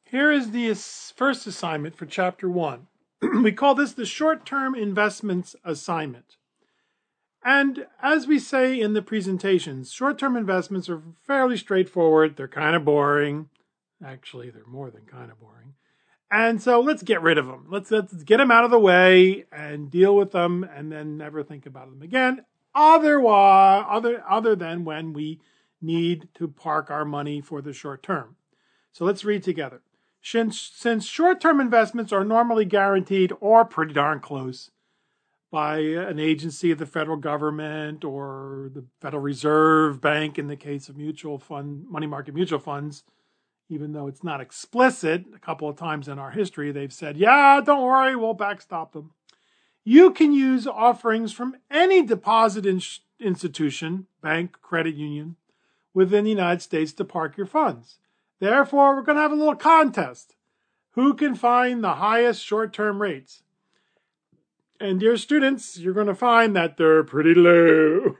Here is the first assignment for Chapter 1. We call this the Short-Term Investments Assignment. And as we say in the presentations, short-term investments are fairly straightforward. They're kind of boring. Actually, they're more than kind of boring. And so let's get rid of them. Let's get them out of the way and deal with them and then never think about them again. Other than when we need to park our money for the short term. So let's read together. Since short-term investments are normally guaranteed or pretty darn close by an agency of the federal government or the Federal Reserve Bank in the case of money market mutual funds, even though it's not explicit, a couple of times in our history, they've said, yeah, don't worry, we'll backstop them. You can use offerings from any deposit institution, bank, credit union, within the United States to park your funds. Therefore, we're going to have a little contest. Who can find the highest short-term rates? And dear students, you're going to find that they're pretty low.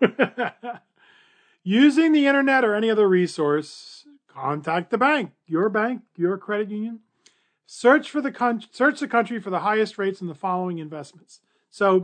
Using the internet or any other resource, contact the bank, your credit union. Search the country for the highest rates in the following investments. So,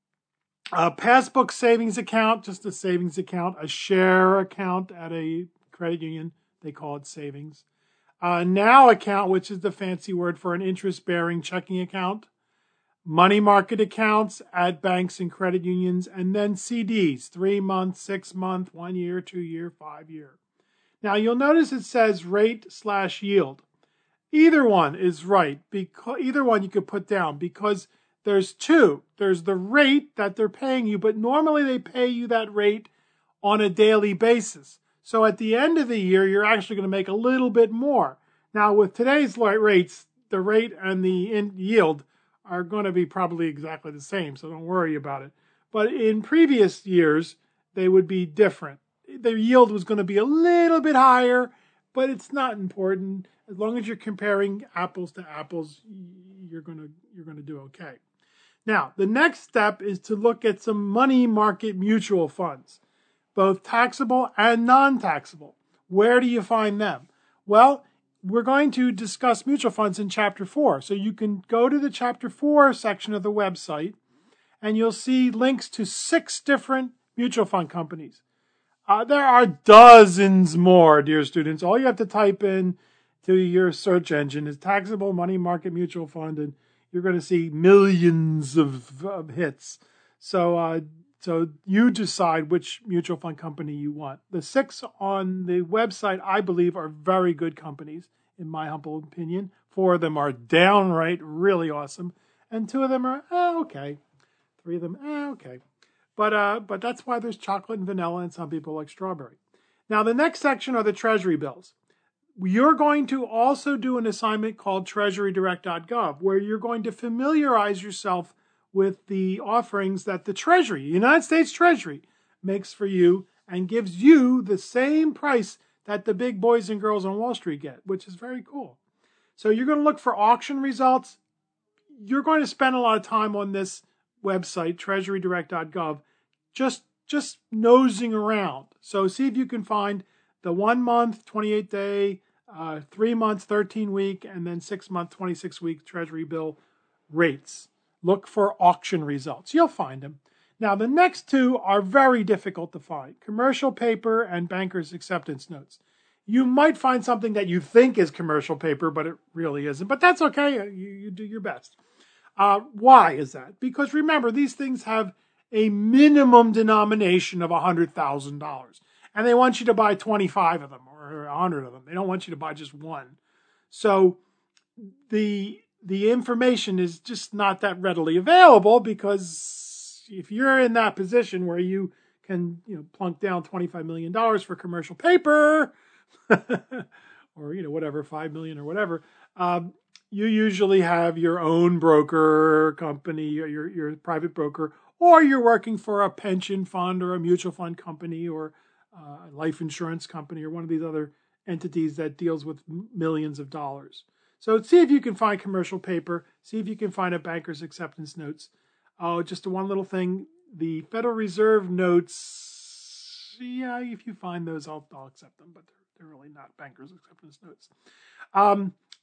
a passbook savings account, just a savings account. A share account at a credit union, they call it savings. A NOW account, which is the fancy word for an interest-bearing checking account. Money market accounts at banks and credit unions, and then CDs, 3 month, 6 month, 1 year, 2 year, 5 year. Now you'll notice it says rate/yield. Either one is right, because either one you could put down because there's two. There's the rate that they're paying you, but normally they pay you that rate on a daily basis. So at the end of the year, you're actually going to make a little bit more. Now with today's rates, the rate and the yield are going to be probably exactly the same, so don't worry about it. But in previous years, they would be different. The yield was going to be a little bit higher, but it's not important. As long as you're comparing apples to apples, you're going to do okay. Now, the next step is to look at some money market mutual funds, both taxable and non-taxable. Where do you find them? Well, we're going to discuss mutual funds in Chapter 4. So you can go to the Chapter 4 section of the website, and you'll see links to 6 different mutual fund companies. There are dozens more, dear students. All you have to type in to your search engine is taxable money market mutual fund, and you're going to see millions of hits. So you decide which mutual fund company you want. The 6 on the website, I believe, are very good companies, in my humble opinion. 4 of them are downright really awesome, and 2 of them are okay. 3 of them okay. But that's why there's chocolate and vanilla, and some people like strawberry. Now, the next section are the Treasury bills. You're going to also do an assignment called treasurydirect.gov, where you're going to familiarize yourself with the offerings that the Treasury, United States Treasury, makes for you and gives you the same price that the big boys and girls on Wall Street get, which is very cool. So you're going to look for auction results. You're going to spend a lot of time on this website, treasurydirect.gov, just nosing around. So see if you can find the 1 month, 28 day, 3 months, 13 week, and then 6 month, 26 week Treasury bill rates. Look for auction results. You'll find them. Now, the next 2 are very difficult to find. Commercial paper and banker's acceptance notes. You might find something that you think is commercial paper, but it really isn't. But that's okay. You do your best. Why is that? Because remember, these things have a minimum denomination of $100,000. And they want you to buy 25 of them or 100 of them. They don't want you to buy just one. So the information is just not that readily available, because if you're in that position where you can plunk down $25 million for commercial paper or whatever, 5 million or whatever, you usually have your own broker company, or your private broker, or you're working for a pension fund or a mutual fund company or a life insurance company or one of these other entities that deals with millions of dollars. So see if you can find commercial paper. See if you can find a banker's acceptance notes. Oh, just one little thing. The Federal Reserve notes, yeah, if you find those, I'll accept them, but they're really not banker's acceptance notes.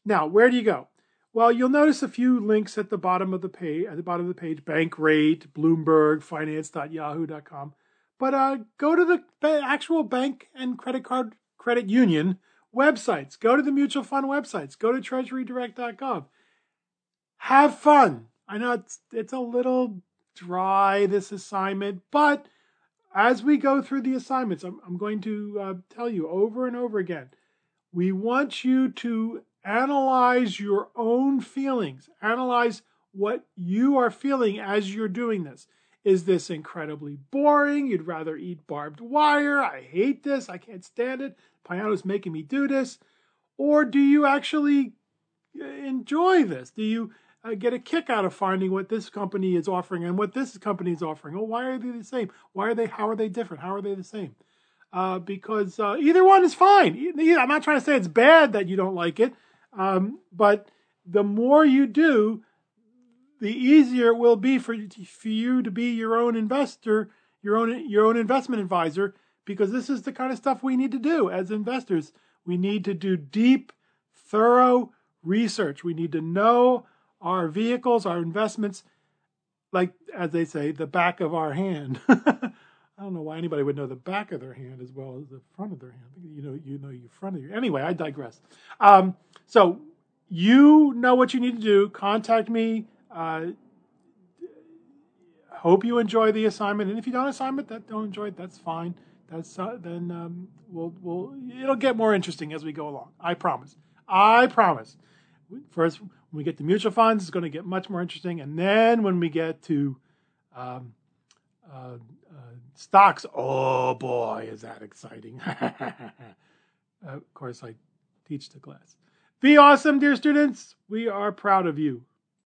Now, where do you go? Well, you'll notice a few links at the bottom of the page. At the bottom of the page, Bankrate, Bloomberg, Finance.yahoo.com. But go to the actual bank and credit union websites. Go to the mutual fund websites. Go to treasurydirect.gov. Have fun. I know it's a little dry, this assignment, but as we go through the assignments, I'm going to tell you over and over again, we want you to analyze your own feelings. Analyze what you are feeling as you're doing this. Is this incredibly boring? You'd rather eat barbed wire? I hate this. I can't stand it. Piano's making me do this. Or do you actually enjoy this? Do you get a kick out of finding what this company is offering and what this company is offering? Oh, why are they the same? How are they different? How are they the same? Because either one is fine. I'm not trying to say it's bad that you don't like it, but the more you do, the easier it will be for you to be your own investor, your own investment advisor, because this is the kind of stuff we need to do as investors. We need to do deep, thorough research. We need to know our vehicles, our investments, like, as they say, the back of our hand. I don't know why anybody would know the back of their hand as well as the front of their hand. You know your front of your. Anyway, I digress. So you know what you need to do. Contact me. Hope you enjoy the assignment, and if you don't don't enjoy it, that's fine. That's then we'll it'll get more interesting as we go along. I promise. I promise. First, when we get to mutual funds, it's going to get much more interesting, and then when we get to stocks, oh boy, is that exciting. Of course, I teach the class. Be awesome, dear students. We are proud of you.